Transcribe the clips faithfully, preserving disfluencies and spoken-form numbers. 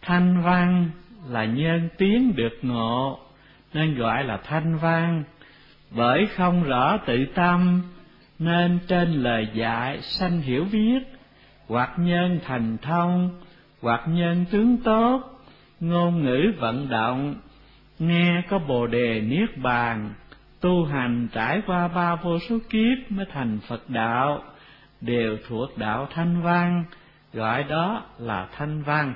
Thanh văn là nhân tiếng được ngộ, nên gọi là thanh văn. Bởi không rõ tự tâm, nên trên lời dạy sanh hiểu biết. Hoặc nhân thành thông, hoặc nhân tướng tốt, ngôn ngữ vận động, nghe có bồ đề niết bàn. Tu hành trải qua ba vô số kiếp mới thành Phật đạo, đều thuộc đạo thanh văn, gọi đó là thanh văn.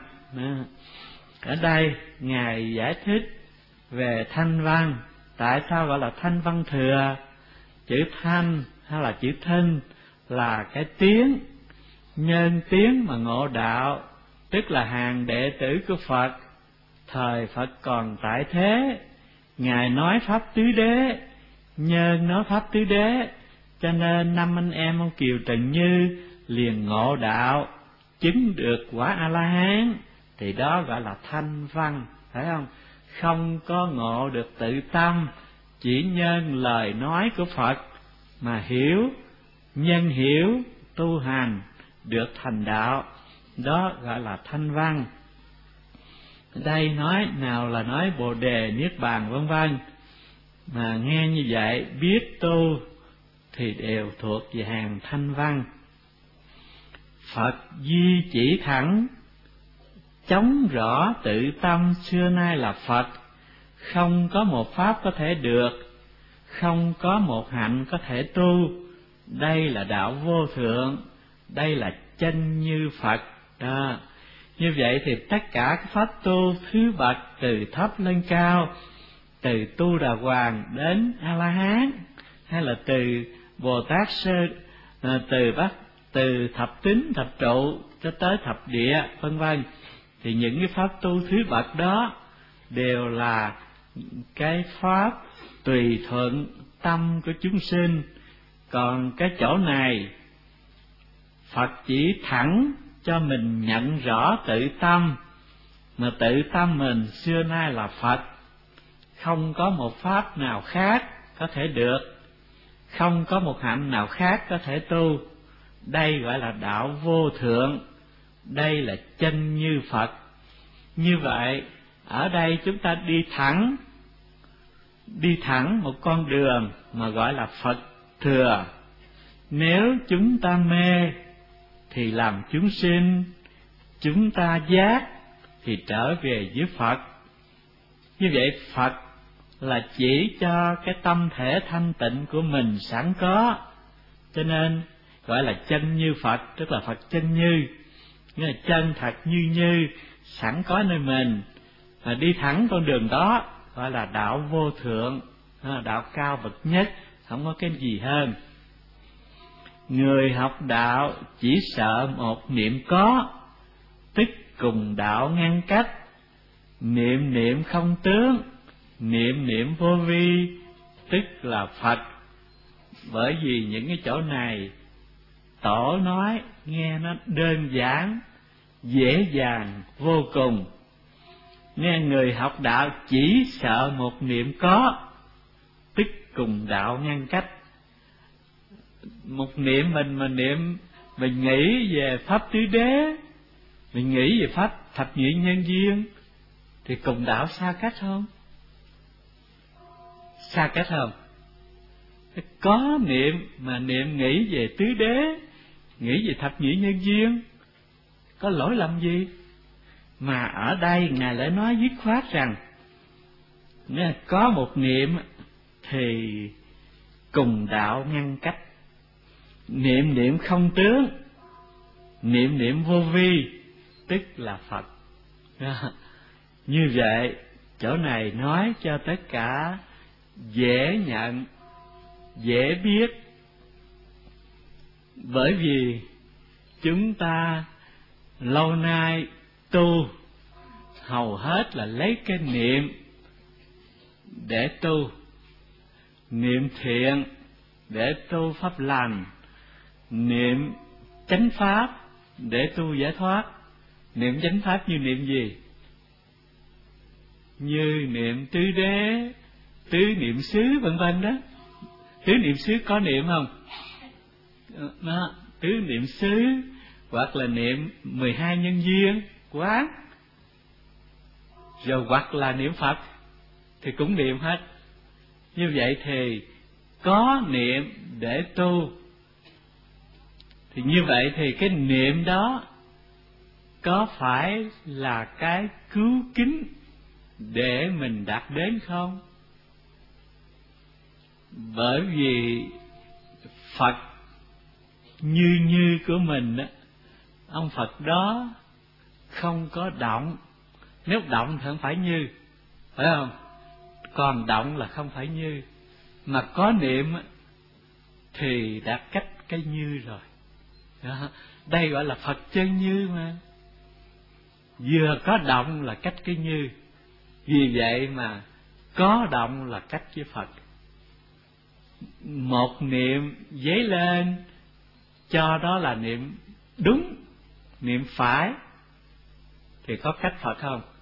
Ở đây Ngài giải thích về thanh văn. Tại sao gọi là thanh văn thừa? Chữ thanh hay là chữ thinh là cái tiếng, nhân tiếng mà ngộ đạo, tức là hàng đệ tử của Phật. Thời Phật còn tại thế, Ngài nói pháp tứ đế, nhân nói pháp tứ đế, cho nên năm anh em ông Kiều Trần Như liền ngộ đạo, chứng được quả A-la-hán, thì đó gọi là thanh văn, phải không? Không có ngộ được tự tâm, chỉ nhân lời nói của Phật mà hiểu, nhân hiểu, tu hành, được thành đạo, đó gọi là thanh văn. Đây nói nào là nói bồ đề, niết bàn vân vân, mà nghe như vậy biết tu thì đều thuộc về hàng thanh văn. Phật duy chỉ thẳng, chống rõ tự tâm xưa nay là Phật, không có một pháp có thể được, không có một hạnh có thể tu. Đây là đạo vô thượng, đây là chân như Phật. Đó. Như vậy thì tất cả các pháp tu thứ bậc từ thấp lên cao, từ Tu Đà Hoàng đến A-la-hán, hay là từ Bồ Tát Sơ, từ bắt từ thập tính thập trụ cho tới thập địa vân vân, thì những cái pháp tu thứ bậc đó đều là cái pháp tùy thuận tâm của chúng sinh. Còn cái chỗ này Phật chỉ thẳng cho mình nhận rõ tự tâm, mà tự tâm mình xưa nay là Phật, không có một pháp nào khác có thể được, không có một hạnh nào khác có thể tu. Đây gọi là đạo vô thượng, đây là chân như Phật. Như vậy ở đây chúng ta đi thẳng, đi thẳng một con đường mà gọi là Phật thừa. Nếu chúng ta mê thì làm chúng sinh, chúng ta giác thì trở về với Phật. Như vậy Phật là chỉ cho cái tâm thể thanh tịnh của mình sẵn có, cho nên gọi là chân như Phật, tức là Phật chân như, nghĩa là chân thật như như sẵn có nơi mình, mà đi thẳng con đường đó gọi là đạo vô thượng, đạo cao bậc nhất, không có cái gì hơn. Người học đạo chỉ sợ một niệm có, tức cùng đạo ngăn cách. Niệm niệm không tướng, niệm niệm vô vi, tức là Phật. Bởi vì những cái chỗ này Tổ nói nghe nó đơn giản, dễ dàng vô cùng. Nên người học đạo chỉ sợ một niệm có, tức cùng đạo ngăn cách. Một niệm mình mà niệm, mình nghĩ về pháp tứ đế, mình nghĩ về pháp thập nhị nhân duyên, thì cùng đạo xa cách không? Xa cách không? Có niệm mà niệm nghĩ về tứ đế, nghĩ về thập nhị nhân duyên, có lỗi lầm gì? Mà ở đây Ngài lại nói dứt khoát rằng nếu có một niệm thì cùng đạo ngăn cách. Niệm niệm không tướng, niệm niệm vô vi, tức là Phật. Như vậy chỗ này nói cho tất cả dễ nhận, dễ biết. Bởi vì chúng ta lâu nay tu hầu hết là lấy cái niệm để tu, niệm thiện để tu pháp lành, niệm chánh pháp để tu giải thoát. Niệm chánh pháp như niệm gì? Như niệm tứ đế, tứ niệm xứ vân vân đó. Tứ niệm xứ có niệm không? Đó, tứ niệm xứ, hoặc là niệm mười hai nhân duyên quán. rồi hoặc là niệm Phật thì cũng niệm hết. Như vậy thì có niệm để tu, thì như vậy thì cái niệm đó có phải là cái cứu kính để mình đạt đến không? Bởi vì Phật như như của mình á, ông Phật đó không có động. Nếu động thì không phải như, phải không? Còn động là không phải như. Mà có niệm á, thì đã cách cái như rồi đó. Đây gọi là Phật chân như mà. Vừa có động là cách cái như. Vì vậy mà có động là cách với Phật. Một niệm dấy lên cho đó là niệm đúng, niệm phải, thì có cách Phật không?